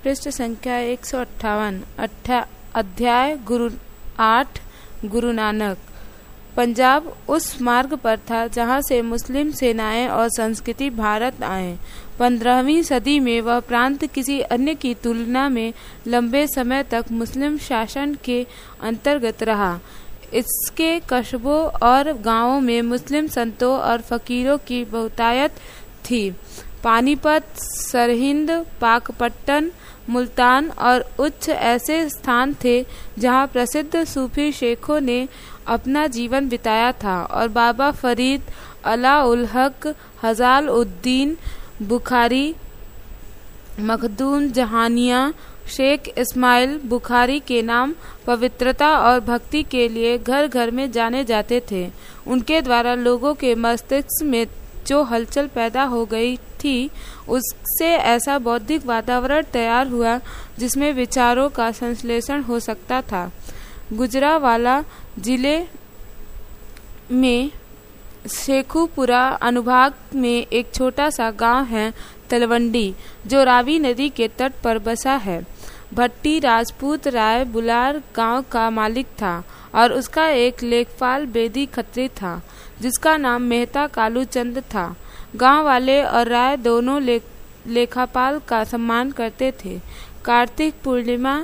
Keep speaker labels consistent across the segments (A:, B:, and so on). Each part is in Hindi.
A: पृष्ठ संख्या 158। अध्याय 8 गुरु नानक। पंजाब उस मार्ग पर था जहाँ से मुस्लिम सेनाएं और संस्कृति भारत आए। 15वीं सदी में वह प्रांत किसी अन्य की तुलना में लंबे समय तक मुस्लिम शासन के अंतर्गत रहा। इसके कस्बों और गांवों में मुस्लिम संतों और फकीरों की बहुतायत थी। पानीपत, सरहिंद, पाकपट्टन, मुल्तान और उच्च ऐसे स्थान थे जहां प्रसिद्ध सूफी शेखों ने अपना जीवन बिताया था और बाबा फरीद, अला उल हक, हजाल उद्दीन बुखारी, मखदूम जहानिया, शेख इस्माइल बुखारी के नाम पवित्रता और भक्ति के लिए घर घर में जाने जाते थे। उनके द्वारा लोगों के मस्तिष्क में जो हलचल पैदा हो गई थी, उससे ऐसा बौद्धिक वातावरण तैयार हुआ जिसमें विचारों का संश्लेषण हो सकता था। गुजरावाला जिले में शेखुपुरा अनुभाग में एक छोटा सा गांव है तलवंडी, जो रावी नदी के तट पर बसा है। भट्टी राजपूत राय बुलार गांव का मालिक था और उसका एक लेखपाल बेदी खत्री था जिसका नाम मेहता कालू चंद था। गांव वाले और राय दोनों लेखापाल का सम्मान करते थे। कार्तिक पूर्णिमा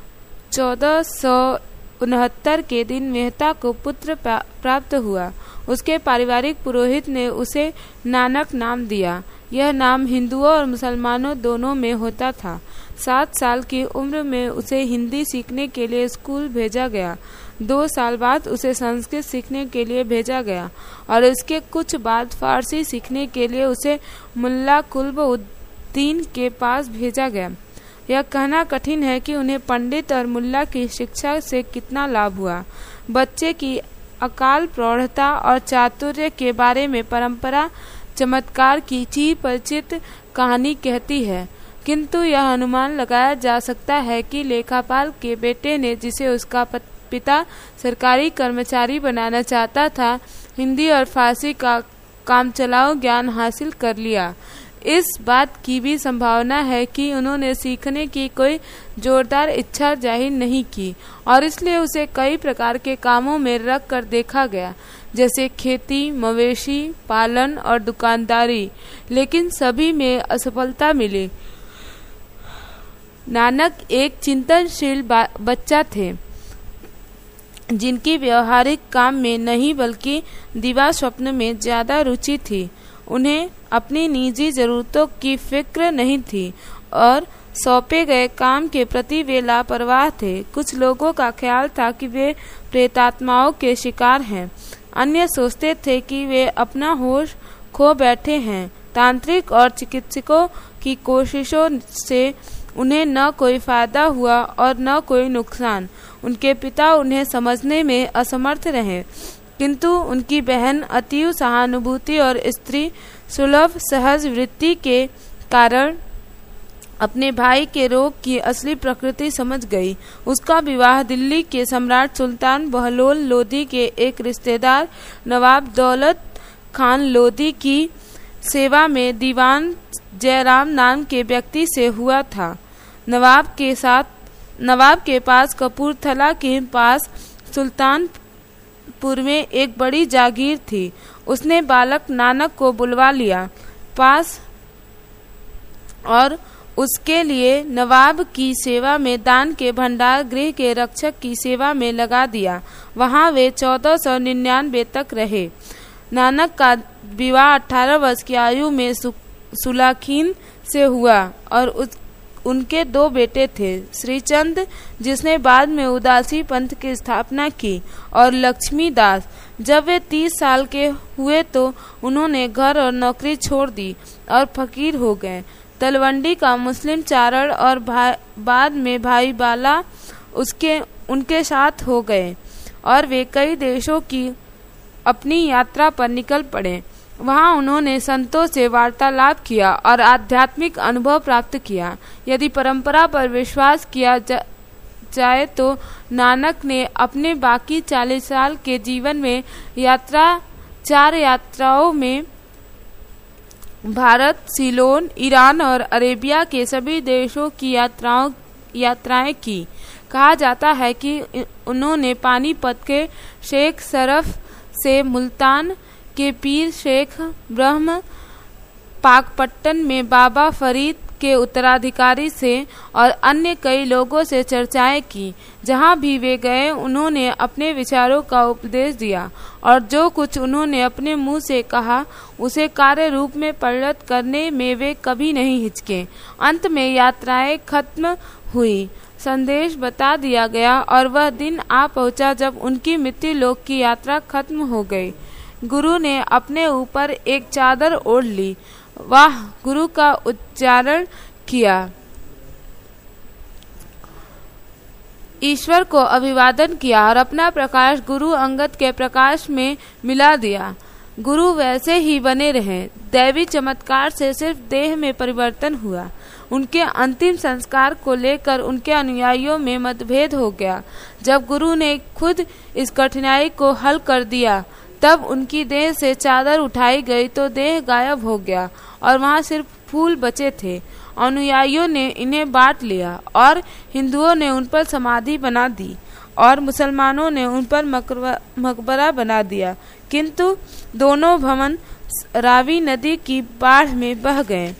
A: 1469 के दिन मेहता को पुत्र प्राप्त हुआ। उसके पारिवारिक पुरोहित ने उसे नानक नाम दिया। यह नाम हिंदुओं और मुसलमानों दोनों में होता था। 7 साल की उम्र में उसे हिंदी सीखने के लिए स्कूल भेजा गया। 2 साल बाद उसे संस्कृत सीखने के लिए भेजा गया और इसके कुछ बाद फारसी सीखने के लिए उसे मुल्ला कुल्ब उद्दीन के पास भेजा गया। यह कहना कठिन है कि उन्हें पंडित और मुल्ला की शिक्षा से कितना लाभ हुआ। बच्चे की अकाल प्रौढ़ता और चातुर्य के बारे में परंपरा चमत्कार की चिर परिचित कहानी कहती है, किंतु यह अनुमान लगाया जा सकता है कि लेखापाल के बेटे ने, जिसे उसका पिता सरकारी कर्मचारी बनाना चाहता था, हिंदी और फारसी का कामचलाऊ ज्ञान हासिल कर लिया। इस बात की भी संभावना है कि उन्होंने सीखने की कोई जोरदार इच्छा जाहिर नहीं की और इसलिए उसे कई प्रकार के कामों में रख कर देखा गया, जैसे खेती, मवेशी पालन और दुकानदारी, लेकिन सभी में असफलता मिली। नानक एक चिंतनशील बच्चा थे जिनकी व्यवहारिक काम में नहीं बल्कि दिवा स्वप्न में ज्यादा रुचि थी। उन्हें अपनी निजी जरूरतों की फिक्र नहीं थी और सौंपे गए काम के प्रति वे लापरवाह थे। कुछ लोगों का ख्याल था कि वे प्रेतात्माओं के शिकार हैं, अन्य सोचते थे कि वे अपना होश खो बैठे हैं। तांत्रिक और चिकित्सकों की कोशिशों से उन्हें न कोई फायदा हुआ और न कोई नुकसान। उनके पिता उन्हें समझने में असमर्थ रहे, किंतु उनकी बहन अतीव सहानुभूति और स्त्री सुलभ सहज वृत्ति के कारण अपने भाई के रोग की असली प्रकृति समझ गई। उसका विवाह दिल्ली के सम्राट सुल्तान बहलोल लोधी के एक रिश्तेदार नवाब दौलत खान लोधी की सेवा में दीवान जयराम नाम के व्यक्ति से हुआ था। नवाब के पास कपूरथला के पास सुल्तानपुर में एक बड़ी जागीर थी। उसने बालक नानक को बुलवा लिया पास और उसके लिए नवाब की सेवा में दान के भंडार गृह के रक्षक की सेवा में लगा दिया। वहां वे 1499 तक रहे। नानक का विवाह 18 वर्ष की आयु में सुलाखीन से हुआ और उनके 2 बेटे थे, श्रीचंद जिसने बाद में उदासी पंथ की स्थापना की और लक्ष्मी दास। जब वे 30 साल के हुए तो उन्होंने घर और नौकरी छोड़ दी और फकीर हो गए। तलवंडी का मुस्लिम चारण और बाद में भाई बाला उनके साथ हो गए और वे कई देशों की अपनी यात्रा पर निकल पड़े। वहां उन्होंने संतों से वार्तालाप किया और आध्यात्मिक अनुभव प्राप्त किया। यदि परंपरा पर विश्वास किया जाए तो नानक ने अपने बाकी 40 साल के जीवन में 4 यात्राओं में भारत, सीलोन, ईरान और अरेबिया के सभी देशों की यात्राएं की। कहा जाता है कि उन्होंने पानीपत के शेख सरफ से, मुल्तान के पीर शेख ब्रह्म, पाकपट्टन में बाबा फरीद के उत्तराधिकारी से और अन्य कई लोगों से चर्चाएं की। जहां भी वे गए उन्होंने अपने विचारों का उपदेश दिया और जो कुछ उन्होंने अपने मुंह से कहा उसे कार्य रूप में परिणत करने में वे कभी नहीं हिचके। अंत में यात्राएं खत्म हुई, संदेश बता दिया गया और वह दिन आ पहुंचा जब उनकी मृत्यु लोक की यात्रा खत्म हो गई। गुरु ने अपने ऊपर एक चादर ओढ़ ली, वाह गुरु का उच्चारण किया, ईश्वर को अभिवादन किया और अपना प्रकाश गुरु अंगद के प्रकाश में मिला दिया। गुरु वैसे ही बने रहे। दैवी चमत्कार से सिर्फ देह में परिवर्तन हुआ। उनके अंतिम संस्कार को लेकर उनके अनुयायियों में मतभेद हो गया। जब गुरु ने खुद इस कठिनाई को हल कर दिया तब उनकी देह से चादर उठाई गई तो देह गायब हो गया और वहां सिर्फ फूल बचे थे। अनुयायियों ने इन्हें बांट लिया और हिंदुओं ने उन पर समाधि बना दी और मुसलमानों ने उन पर मकबरा बना दिया, किंतु दोनों भवन रावी नदी की बाढ़ में बह गए।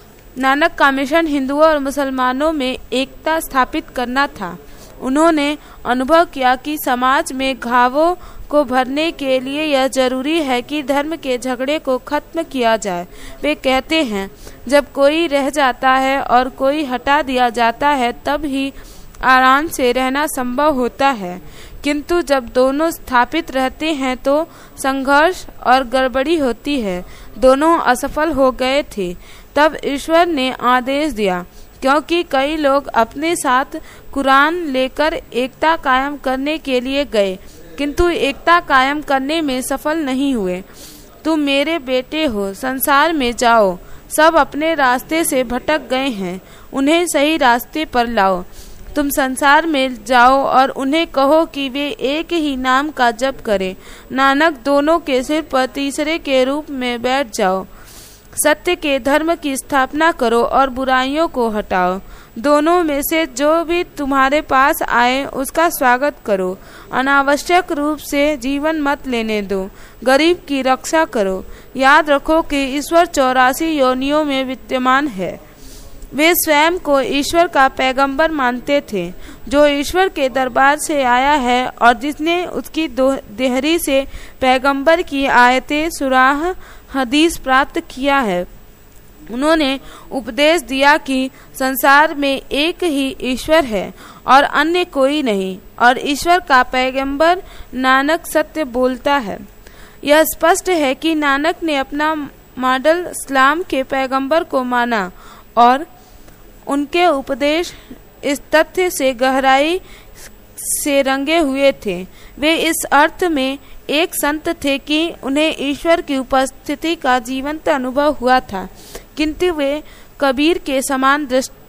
A: नानक का मिशन हिंदुओं और मुसलमानों में एकता स्थापित करना था। उन्होंने अनुभव किया कि समाज में घावों को भरने के लिए यह जरूरी है कि धर्म के झगड़े को खत्म किया जाए। वे कहते हैं, जब कोई रह जाता है और कोई हटा दिया जाता है तब ही आराम से रहना संभव होता है, किंतु जब दोनों स्थापित रहते हैं तो संघर्ष और गड़बड़ी होती है। दोनों असफल हो गए थे। तब ईश्वर ने आदेश दिया, क्योंकि कई लोग अपने साथ कुरान लेकर एकता कायम करने के लिए गए किंतु एकता कायम करने में सफल नहीं हुए। तुम मेरे बेटे हो, संसार में जाओ, सब अपने रास्ते से भटक गए हैं, उन्हें सही रास्ते पर लाओ। तुम संसार में जाओ और उन्हें कहो कि वे एक ही नाम का जप करें। नानक, दोनों के सिर पर तीसरे के रूप में बैठ जाओ। सत्य के धर्म की स्थापना करो और बुराइयों को हटाओ। दोनों में से जो भी तुम्हारे पास आए उसका स्वागत करो। अनावश्यक रूप से जीवन मत लेने दो। गरीब की रक्षा करो। याद रखो कि ईश्वर 84 योनियों में विद्यमान है। वे स्वयं को ईश्वर का पैगंबर मानते थे, जो ईश्वर के दरबार से आया है और जिसने उसकी देहरी से पैगंबर की आयतें सुराह हदीस प्राप्त किया है। उन्होंने उपदेश दिया कि संसार में एक ही ईश्वर है और अन्य कोई नहीं, और ईश्वर का पैगंबर नानक सत्य बोलता है। यह स्पष्ट है कि नानक ने अपना मॉडल इस्लाम के पैगंबर को माना और उनके उपदेश इस तथ्य से गहराई से रंगे हुए थे। वे इस अर्थ में एक संत थे कि उन्हें ईश्वर की उपस्थिति का जीवंत अनुभव हुआ था, किंतु वे कबीर के समान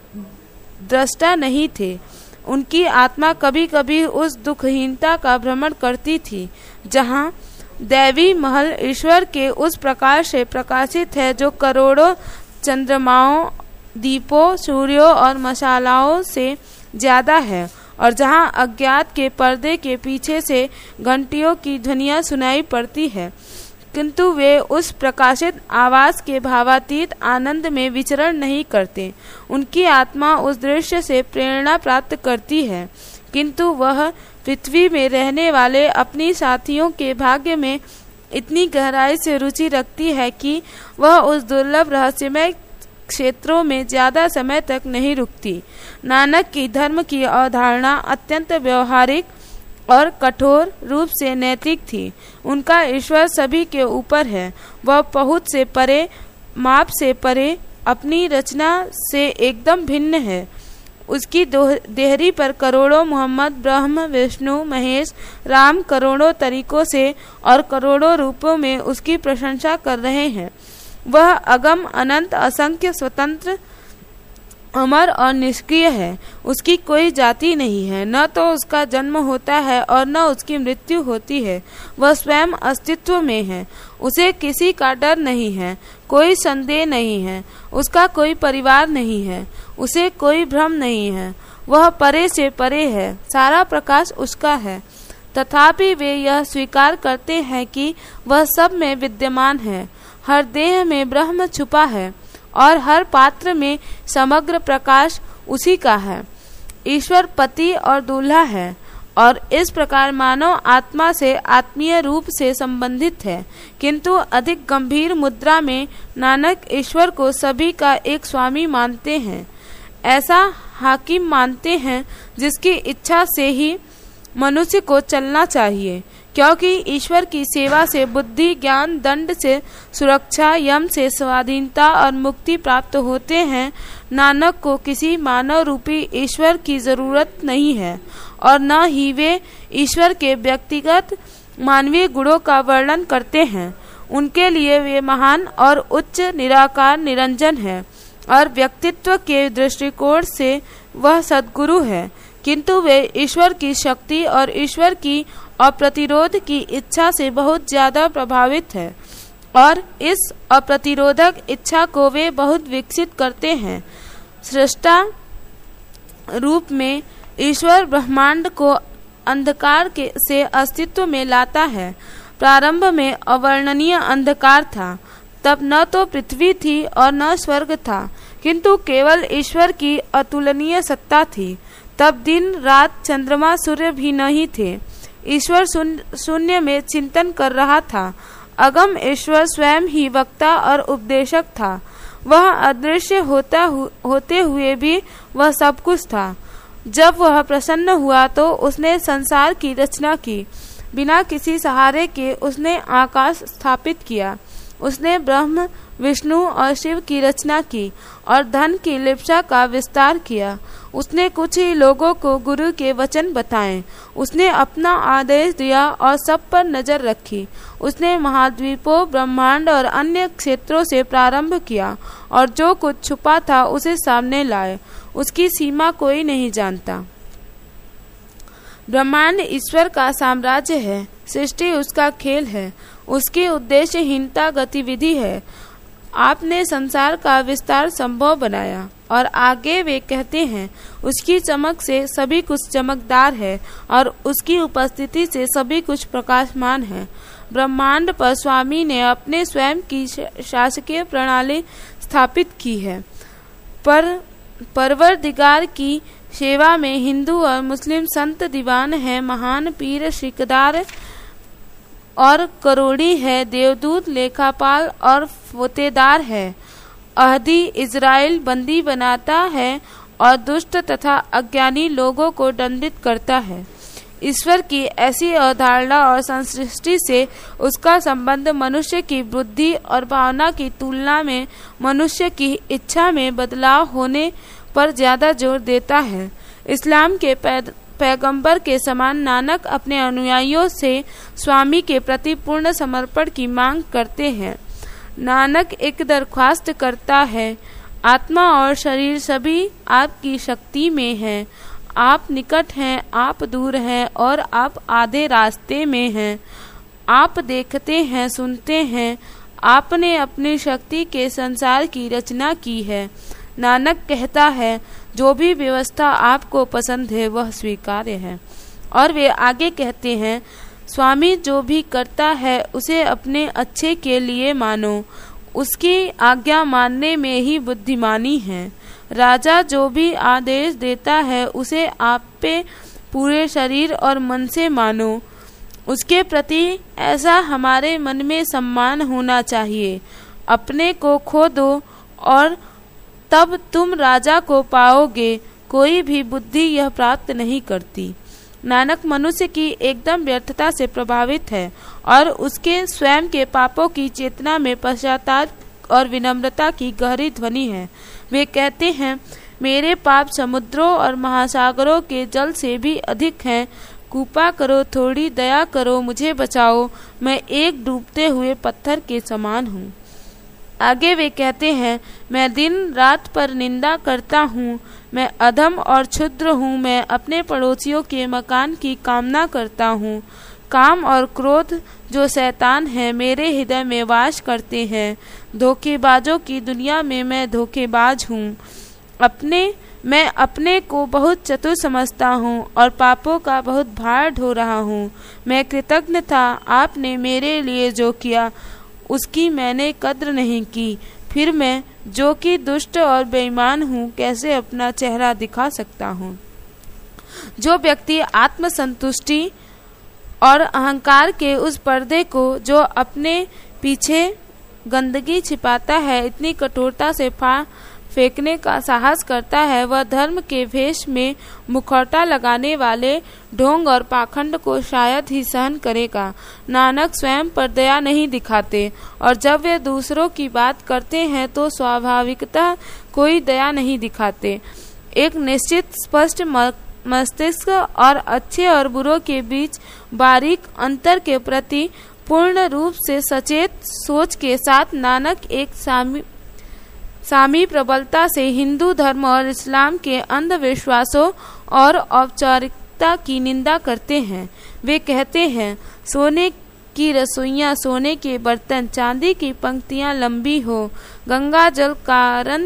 A: दृष्टा नहीं थे। उनकी आत्मा कभी कभी उस दुखहीनता का भ्रमण करती थी जहाँ दैवी महल ईश्वर के उस प्रकाश से प्रकाशित है जो करोड़ों चंद्रमाओं, दीपों, सूर्यों और मशालाओं से ज्यादा है, और जहां अज्ञात के पर्दे के पीछे से घंटियों की ध्वनियां सुनाई पड़ती है, किंतु वे उस प्रकाशित आवाज के भावातीत आनंद में विचरण नहीं करते। उनकी आत्मा उस दृश्य से प्रेरणा प्राप्त करती है, किंतु वह पृथ्वी में रहने वाले अपनी साथियों के भाग्य में इतनी गहराई से रुचि रखती है कि वह उस दुर्लभ रहस्यमय क्षेत्रों में ज्यादा समय तक नहीं रुकती। नानक की धर्म की अवधारणा अत्यंत व्यवहारिक और कठोर रूप से नैतिक थी। उनका ईश्वर सभी के ऊपर है। वह पहुंच से परे, माप से परे, अपनी रचना से एकदम भिन्न है। उसकी देहरी पर करोड़ों मोहम्मद, ब्रह्म, विष्णु, महेश, राम करोड़ों तरीकों से और करोड़ों रूपों में उसकी प्रशंसा कर रहे हैं। वह अगम, अनंत, असंख्य, स्वतंत्र अमर और निष्क्रिय है। उसकी कोई जाति नहीं है, न तो उसका जन्म होता है और न उसकी मृत्यु होती है। वह स्वयं अस्तित्व में है। उसे किसी का डर नहीं है, कोई संदेह नहीं है, उसका कोई परिवार नहीं है, उसे कोई भ्रम नहीं है। वह परे से परे है, सारा प्रकाश उसका है। तथापि वे यह स्वीकार करते हैं कि वह सब में विद्यमान है। हर देह में ब्रह्म छुपा है और हर पात्र में समग्र प्रकाश उसी का है। ईश्वर पति और दूल्हा है और इस प्रकार मानव आत्मा से आत्मीय रूप से संबंधित है। किंतु अधिक गंभीर मुद्रा में नानक ईश्वर को सभी का एक स्वामी मानते हैं, ऐसा हाकिम मानते हैं जिसकी इच्छा से ही मनुष्य को चलना चाहिए, क्योंकि ईश्वर की सेवा से बुद्धि, ज्ञान, दंड से सुरक्षा, यम से स्वाधीनता और मुक्ति प्राप्त होते हैं। नानक को किसी मानव रूपी ईश्वर की जरूरत नहीं है और न ही वे ईश्वर के व्यक्तिगत मानवीय गुणों का वर्णन करते हैं। उनके लिए वे महान और उच्च, निराकार, निरंजन है और व्यक्तित्व के दृष्टिकोण से वह सद्गुरु है। किंतु वे ईश्वर की शक्ति और ईश्वर की अप्रतिरोध की इच्छा से बहुत ज्यादा प्रभावित है और इस अप्रतिरोधक इच्छा को वे बहुत विकसित करते हैं। सृष्टा रूप में ईश्वर ब्रह्मांड को अंधकार से अस्तित्व में लाता है। प्रारंभ में अवर्णनीय अंधकार था, तब न तो पृथ्वी थी और न स्वर्ग था, किंतु केवल ईश्वर की अतुलनीय सत्ता थी। तब दिन रात, चंद्रमा, सूर्य भी नहीं थे। ईश्वर शून्य में चिंतन कर रहा था। अगम ईश्वर स्वयं ही वक्ता और उपदेशक था। वह अदृश्य होते हुए भी वह सब कुछ था। जब वह प्रसन्न हुआ तो उसने संसार की रचना की। बिना किसी सहारे के उसने आकाश स्थापित किया। उसने ब्रह्म, विष्णु और शिव की रचना की और धन की लिप्सा का विस्तार किया। उसने कुछ ही लोगों को गुरु के वचन बताए। उसने अपना आदेश दिया और सब पर नजर रखी। उसने महाद्वीपों, ब्रह्मांड और अन्य क्षेत्रों से प्रारंभ किया और जो कुछ छुपा था उसे सामने लाए। उसकी सीमा कोई नहीं जानता। ब्रह्मांड ईश्वर का साम्राज्य है। सृष्टि उसका खेल है। उसकी उद्देश्यहीनता गतिविधि है। आपने संसार का विस्तार संभव बनाया। और आगे वे कहते हैं, उसकी चमक से सभी कुछ चमकदार है और उसकी उपस्थिति से सभी कुछ प्रकाशमान है। ब्रह्मांड पर स्वामी ने अपने स्वयं की शासकीय प्रणाली स्थापित की है। परवरदिगार की सेवा में हिंदू और मुस्लिम संत दीवान है। महान पीर सिकदार और करोड़ी है। देवदूत, लेखापाल और फोतेदार है। अहदी इजराइल बंदी बनाता है और दुष्ट तथा अज्ञानी लोगों को दंडित करता है। ईश्वर की ऐसी अवधारणा और संसृष्टि से उसका संबंध मनुष्य की बुद्धि और भावना की तुलना में मनुष्य की इच्छा में बदलाव होने पर ज्यादा जोर देता है। इस्लाम के पैगंबर के समान नानक अपने अनुयायियों से स्वामी के प्रति पूर्ण समर्पण की मांग करते हैं। नानक एक दरख्वास्त करता है, आत्मा और शरीर सभी आपकी शक्ति में हैं। आप निकट हैं, आप दूर हैं और आप आधे रास्ते में हैं। आप देखते हैं, सुनते हैं। आपने अपनी शक्ति के संसार की रचना की है। नानक कहता है, जो भी व्यवस्था आपको पसंद है वह स्वीकार्य है। और वे आगे कहते हैं, स्वामी जो भी करता है उसे अपने अच्छे के लिए मानो। उसकी आज्ञा मानने में ही बुद्धिमानी है। राजा जो भी आदेश देता है उसे आप पे पूरे शरीर और मन से मानो। उसके प्रति ऐसा हमारे मन में सम्मान होना चाहिए। अपने को खो दो और तब तुम राजा को पाओगे। कोई भी बुद्धि यह प्राप्त नहीं करती। नानक मनुष्य की एकदम व्यर्थता से प्रभावित है और उसके स्वयं के पापों की चेतना में पश्चाताप और विनम्रता की गहरी ध्वनि है। वे कहते हैं, मेरे पाप समुद्रों और महासागरों के जल से भी अधिक हैं। कृपा करो, थोड़ी दया करो, मुझे बचाओ। मैं एक डूबते हुए पत्थर के समान हूँ। आगे वे कहते हैं, मैं दिन रात पर निंदा करता हूँ, मैं अधम और क्षुद्र हूँ, मैं अपने पड़ोसियों के मकान की कामना करता हूँ। काम और क्रोध जो शैतान है मेरे हृदय में वास करते हैं। धोखेबाजों की दुनिया में मैं धोखेबाज हूँ। मैं अपने को बहुत चतुर समझता हूँ और पापों का बहुत भार ढो रहा हूँ। मैं कृतज्ञ था, आपने मेरे लिए जो किया उसकी मैंने कद्र नहीं की। फिर मैं जो कि दुष्ट और बेईमान हूँ कैसे अपना चेहरा दिखा सकता हूँ। जो व्यक्ति आत्मसंतुष्टि और अहंकार के उस पर्दे को जो अपने पीछे गंदगी छिपाता है इतनी कठोरता से फेंकने का साहस करता है, वह धर्म के भेष में मुखौटा लगाने वाले ढोंग और पाखंड को शायद ही सहन करेगा। नानक स्वयं पर दया नहीं दिखाते और जब वे दूसरों की बात करते हैं तो स्वाभाविकतः कोई दया नहीं दिखाते। एक निश्चित स्पष्ट मस्तिष्क और अच्छे और बुरों के बीच बारीक अंतर के प्रति पूर्ण रूप से सचेत सोच के साथ नानक एक सामी प्रबलता से हिंदू धर्म और इस्लाम के अंधविश्वासों और औपचारिकता की निंदा करते हैं। वे कहते हैं, सोने की रसोइयाँ, सोने के बर्तन, चांदी की पंक्तियाँ लंबी हो, गंगा जल कारण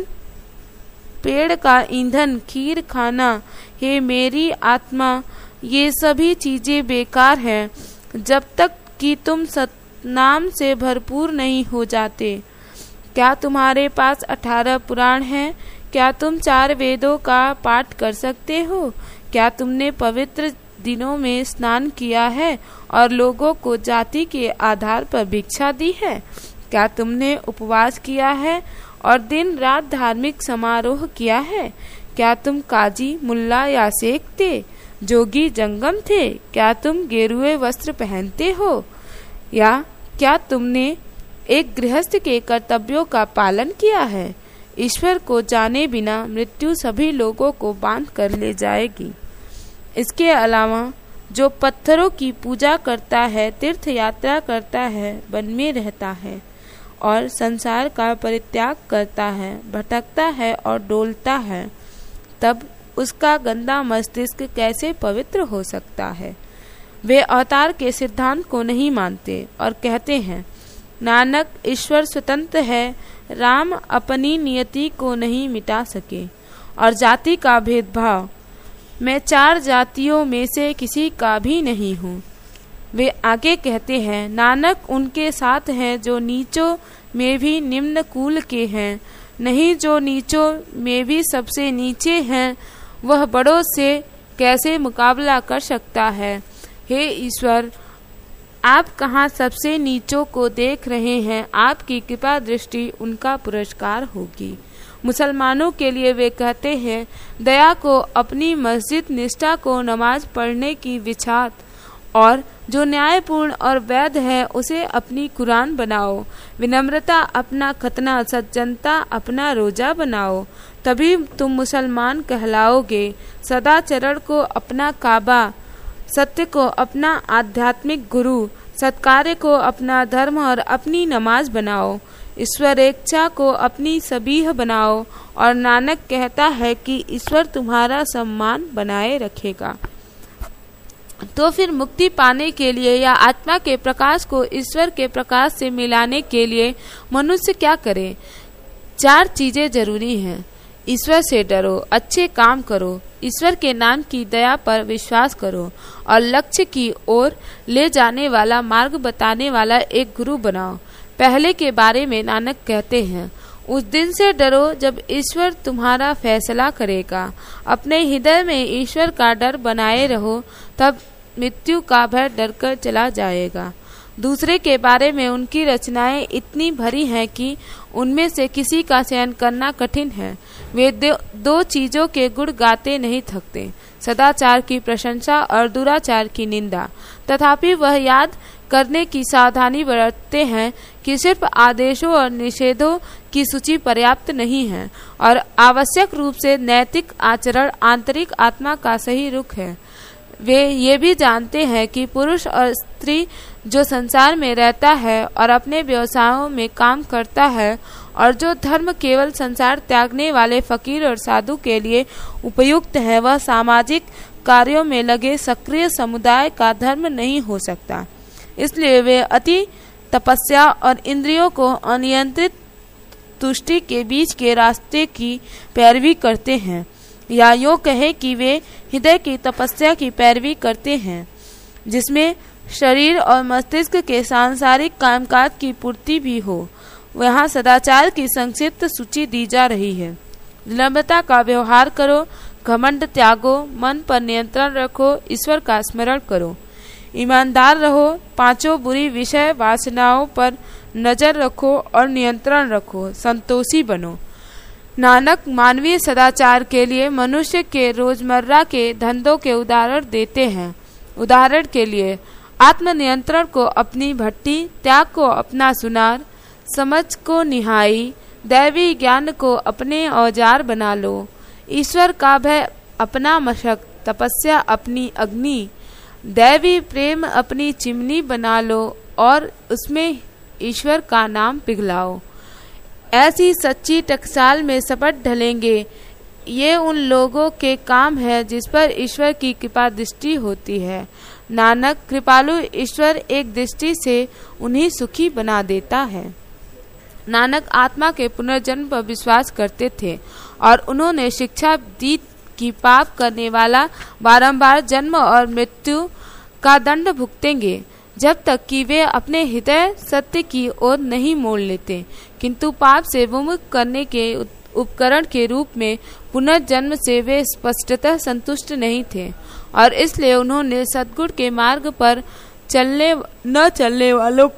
A: पेड़ का ईंधन, खीर खाना, हे मेरी आत्मा, ये सभी चीजें बेकार हैं जब तक कि तुम सतनाम से भरपूर नहीं हो जाते। क्या तुम्हारे पास 18 पुराण हैं? क्या तुम 4 वेदों का पाठ कर सकते हो? क्या तुमने पवित्र दिनों में स्नान किया है और लोगों को जाति के आधार पर भिक्षा दी है? क्या तुमने उपवास किया है और दिन रात धार्मिक समारोह किया है? क्या तुम काजी, मुल्ला या शेख थे? जोगी, जंगम थे? क्या तुम गेरुए वस्त्र पहनते हो? या क्या तुमने एक गृहस्थ के कर्तव्यों का पालन किया है? ईश्वर को जाने बिना मृत्यु सभी लोगों को बांध कर ले जाएगी। इसके अलावा जो पत्थरों की पूजा करता है, तीर्थ यात्रा करता है, वन में रहता है और संसार का परित्याग करता है, भटकता है और डोलता है, तब उसका गंदा मस्तिष्क कैसे पवित्र हो सकता है? वे अवतार के सिद्धांत को नहीं मानते और कहते हैं, नानक, ईश्वर स्वतंत्र है, राम अपनी नियति को नहीं मिटा सके। और जाति का भेदभाव, मैं 4 जातियों में से किसी का भी नहीं हूँ। वे आगे कहते हैं, नानक उनके साथ हैं जो नीचों में भी निम्न कुल के हैं, नहीं जो नीचों में भी सबसे नीचे हैं, वह बड़ों से कैसे मुकाबला कर सकता है? हे ईश्वर, आप कहाँ सबसे नीचों को देख रहे हैं? आपकी कृपा दृष्टि उनका पुरस्कार होगी। मुसलमानों के लिए वे कहते हैं, दया को अपनी मस्जिद, निष्ठा को नमाज पढ़ने की विछात, और जो न्यायपूर्ण और वैध है उसे अपनी कुरान बनाओ। विनम्रता अपना खतना, सज्जनता अपना रोजा बनाओ, तभी तुम मुसलमान कहलाओगे। सदाचरण को अपना काबा, सत्य को अपना आध्यात्मिक गुरु, सत्कार्य को अपना धर्म और अपनी नमाज बनाओ। ईश्वरेच्छा को अपनी सबीह बनाओ। और नानक कहता है कि ईश्वर तुम्हारा सम्मान बनाए रखेगा। तो फिर मुक्ति पाने के लिए या आत्मा के प्रकाश को ईश्वर के प्रकाश से मिलाने के लिए मनुष्य क्या करे? 4 चीजें जरूरी हैं। ईश्वर से डरो, अच्छे काम करो, ईश्वर के नाम की दया पर विश्वास करो और लक्ष्य की ओर ले जाने वाला मार्ग बताने वाला एक गुरु बनाओ। पहले के बारे में नानक कहते हैं, उस दिन से डरो जब ईश्वर तुम्हारा फैसला करेगा। अपने हृदय में ईश्वर का डर बनाए रहो, तब मृत्यु का भय डरकर चला जाएगा। दूसरे के बारे में उनकी रचनाएं इतनी भरी हैं कि उनमें से किसी का चयन करना कठिन है। वे 2 चीजों के गुण गाते नहीं थकते, सदाचार की प्रशंसा और दुराचार की निंदा। तथापि वह याद करने की सावधानी बरतते हैं कि सिर्फ आदेशों और निषेधों की सूची पर्याप्त नहीं है और आवश्यक रूप से नैतिक आचरण आंतरिक आत्मा का सही रुख है। वे ये भी जानते हैं कि पुरुष और स्त्री जो संसार में रहता है और अपने व्यवसायों में काम करता है और जो धर्म केवल संसार त्यागने वाले फकीर और साधु के लिए उपयुक्त है, वह सामाजिक कार्यों में लगे सक्रिय समुदाय का धर्म नहीं हो सकता। इसलिए वे अति तपस्या और इंद्रियों को अनियंत्रित तुष्टि के बीच के रास्ते की पैरवी करते हैं, या यूँ कहे कि वे हृदय की तपस्या की पैरवी करते हैं, जिसमें शरीर और मस्तिष्क के सांसारिक कामकाज की पूर्ति भी हो। वहाँ सदाचार की संक्षिप्त सूची दी जा रही है। विनम्रता का व्यवहार करो, घमंड त्यागो, मन पर नियंत्रण रखो, ईश्वर का स्मरण करो, ईमानदार रहो, पांचों बुरी विषय वासनाओं पर नजर रखो और नियंत्रण रखो, संतोषी बनो। नानक मानवीय सदाचार के लिए मनुष्य के रोजमर्रा के धंधों के उदाहरण देते हैं। उदाहरण के लिए आत्मनियंत्रण को अपनी भट्टी, त्याग को अपना सुनार, समझ को निहाई, दैवी ज्ञान को अपने औजार बना लो, ईश्वर का भय अपना मशक, तपस्या अपनी अग्नि, दैवी प्रेम अपनी चिमनी बना लो और उसमें ईश्वर का नाम पिघलाओ। ऐसी सच्ची टकसाल में सपट ढलेंगे। ये उन लोगों के काम है जिस पर ईश्वर की कृपा दृष्टि होती है। नानक कृपालु ईश्वर एक दृष्टि से उन्हें सुखी बना देता है। नानक आत्मा के पुनर्जन्म पर विश्वास करते थे और उन्होंने शिक्षा दी कि पाप करने वाला बारंबार जन्म और मृत्यु का दंड भुगतेंगे जब तक कि वे अपने हृदय सत्य की ओर नहीं मोड़ लेते, किंतु पाप से विमुख करने के उपकरण के रूप में पुनर्जन्म से वे स्पष्टतः संतुष्ट नहीं थे और इसलिए उन्होंने सद्गुण के मार्ग पर न चलने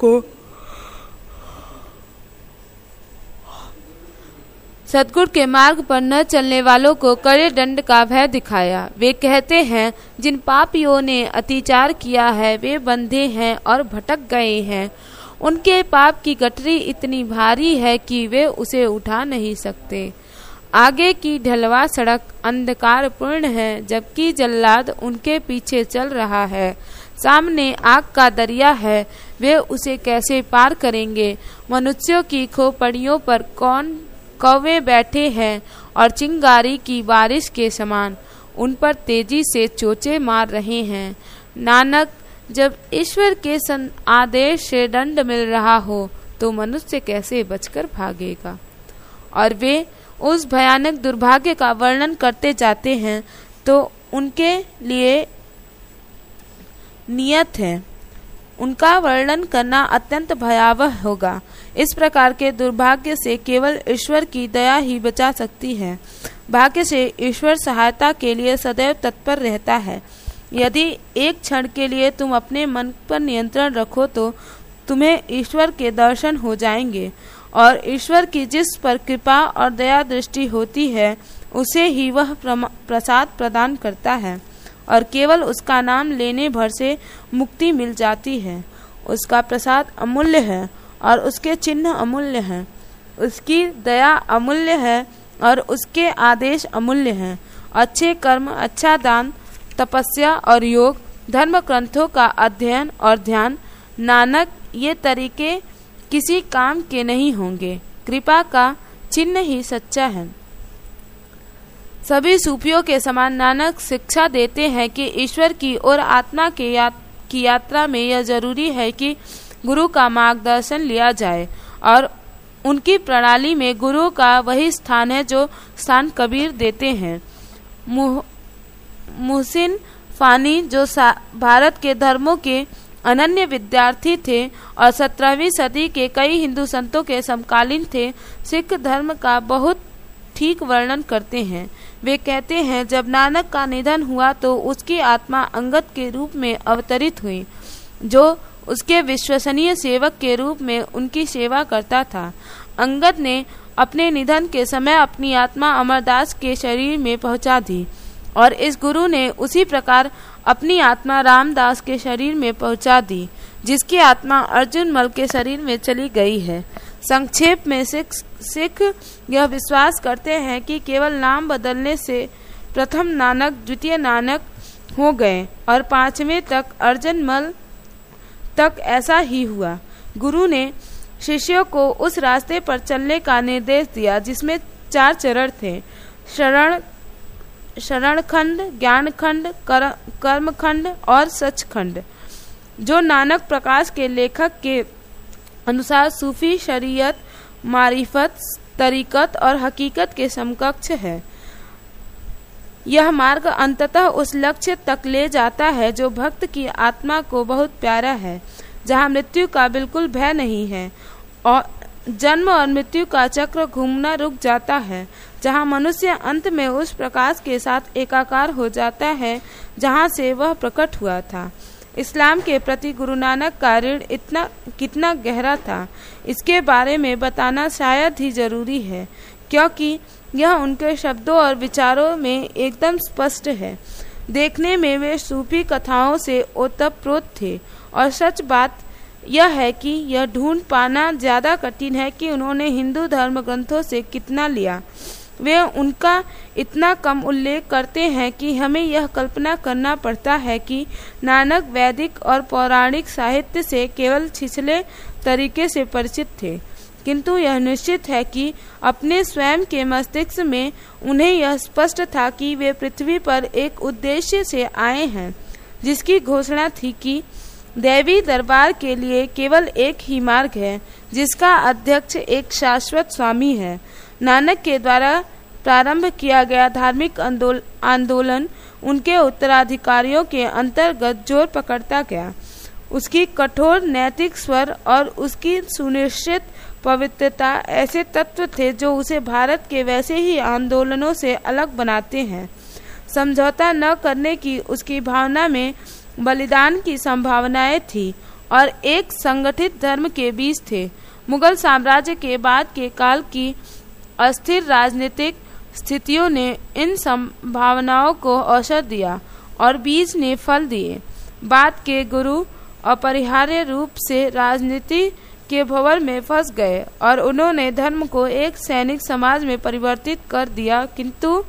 A: वालों को कड़े दंड का भय दिखाया। वे कहते हैं, जिन पापियों ने अत्याचार किया है वे बंधे हैं और भटक गए हैं। उनके पाप की गठरी इतनी भारी है कि वे उसे उठा नहीं सकते। आगे की ढलवा सड़क अंधकारपूर्ण है, जबकि जल्लाद उनके पीछे चल रहा है। सामने आग का दरिया है, वे उसे कैसे पार करेंगे। मनुष्यों की खोपड़ियों पर कौवे बैठे हैं और चिंगारी की बारिश के समान उन पर तेजी से चोचे मार रहे हैं। नानक, जब ईश्वर के आदेश से दंड मिल रहा हो तो मनुष्य कैसे बचकर भागेगा। और वे उस भयानक दुर्भाग्य का वर्णन करते जाते हैं तो उनके लिए नियत है उनका वर्णन करना अत्यंत भयावह होगा। इस प्रकार के दुर्भाग्य से केवल ईश्वर की दया ही बचा सकती है। भाग्य से ईश्वर सहायता के लिए सदैव तत्पर रहता है। यदि एक क्षण के लिए तुम अपने मन पर नियंत्रण रखो तो तुम्हें ईश्वर के दर्शन हो जाएंगे और ईश्वर की जिस पर कृपा और दया दृष्टि होती है उसे ही वह प्रसाद प्रदान करता है और केवल उसका नाम लेने भर से मुक्ति मिल जाती है। उसका प्रसाद अमूल्य है और उसके चिन्ह अमूल्य हैं। उसकी दया अमूल्य है और उसके आदेश अमूल्य हैं। अच्छे कर्म, अच्छा दान, तपस्या और योग, धर्म ग्रंथों का अध्ययन और ध्यान, नानक, ये तरीके किसी काम के नहीं होंगे। कृपा का चिन्ह ही सच्चा है। सभी सूफियों के समान नानक शिक्षा देते हैं कि ईश्वर की और आत्मा की यात्रा में यह जरूरी है कि गुरु का मार्गदर्शन लिया जाए और उनकी प्रणाली में गुरु का वही स्थान है जो स्थान कबीर देते हैं। मुहसिन फानी, जो भारत के धर्मों के अनन्य विद्यार्थी थे और 17वीं सदी के कई हिंदू संतों के समकालीन थे, सिख धर्म का बहुत ठीक वर्णन करते हैं। वे कहते हैं, जब नानक का निधन हुआ तो उसकी आत्मा अंगद के रूप में अवतरित हुई, जो उसके विश्वसनीय सेवक के रूप में उनकी सेवा करता था। अंगद ने अपने निधन के समय अपनी आत्मा अमरदास के शरीर में पहुंचा दी और इस गुरु ने उसी प्रकार अपनी आत्मा रामदास के शरीर में पहुंचा दी, जिसकी आत्मा अर्जुन मल के शरीर में चली गई है। संक्षेप में सिख यह विश्वास करते हैं कि केवल नाम बदलने से प्रथम नानक, द्वितीय नानक, हो गए और 5वें तक अर्जन मल तक ऐसा ही हुआ। गुरु ने शिष्यों को उस रास्ते पर चलने का निर्देश दिया जिसमें 4 चरण थे, शरण खंड, ज्ञान खंड, कर्म खंड और सच खंड, जो नानक प्रकाश के लेखक के अनुसार सूफी, शरीयत, मारिफत, तरीकत और हकीकत के समकक्ष है। यह मार्ग अंततः उस लक्ष्य तक ले जाता है जो भक्त की आत्मा को बहुत प्यारा है, जहाँ मृत्यु का बिल्कुल भय नहीं है और जन्म और मृत्यु का चक्र घूमना रुक जाता है, जहाँ मनुष्य अंत में उस प्रकाश के साथ एकाकार हो जाता है जहाँ से वह प्रकट हुआ था। इस्लाम के प्रति गुरु नानक का ऋण कितना गहरा था, इसके बारे में बताना शायद ही जरूरी है, क्योंकि यह उनके शब्दों और विचारों में एकदम स्पष्ट है। देखने में वे सूफी कथाओं से ओतप्रोत थे और सच बात यह है कि यह ढूंढ पाना ज्यादा कठिन है कि उन्होंने हिंदू धर्म ग्रंथों से कितना लिया। वे उनका इतना कम उल्लेख करते हैं कि हमें यह कल्पना करना पड़ता है कि नानक वैदिक और पौराणिक साहित्य से केवल छिछले तरीके से परिचित थे, किंतु यह निश्चित है कि अपने स्वयं के मस्तिष्क में उन्हें यह स्पष्ट था कि वे पृथ्वी पर एक उद्देश्य से आए हैं, जिसकी घोषणा थी कि दैवी दरबार के लिए केवल एक ही मार्ग है, जिसका अध्यक्ष एक शाश्वत स्वामी है। नानक के द्वारा प्रारंभ किया गया धार्मिक आंदोलन उनके उत्तराधिकारियों के अंतर्गत जोर पकड़ता गया। उसकी कठोर नैतिक स्वर और उसकी सुनिश्चित पवित्रता ऐसे तत्व थे जो उसे भारत के वैसे ही आंदोलनों से अलग बनाते हैं। समझौता न करने की उसकी भावना में बलिदान की संभावनाएं थी और एक संगठित धर्म के बीज थे। मुगल साम्राज्य के बाद के काल की अस्थिर राजनीतिक स्थितियों ने इन संभावनाओं को अवसर दिया और बीज ने फल दिए। बाद के गुरु अपरिहार्य रूप से राजनीति के भंवर में फंस गए और उन्होंने धर्म को एक सैनिक समाज में परिवर्तित कर दिया, किंतु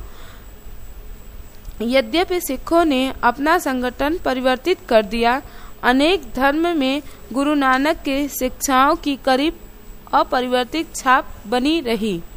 A: यद्यपि सिखों ने अपना संगठन परिवर्तित कर दिया, अनेक धर्म में गुरु नानक के शिक्षाओं की करीब अपरिवर्तित छाप बनी रही।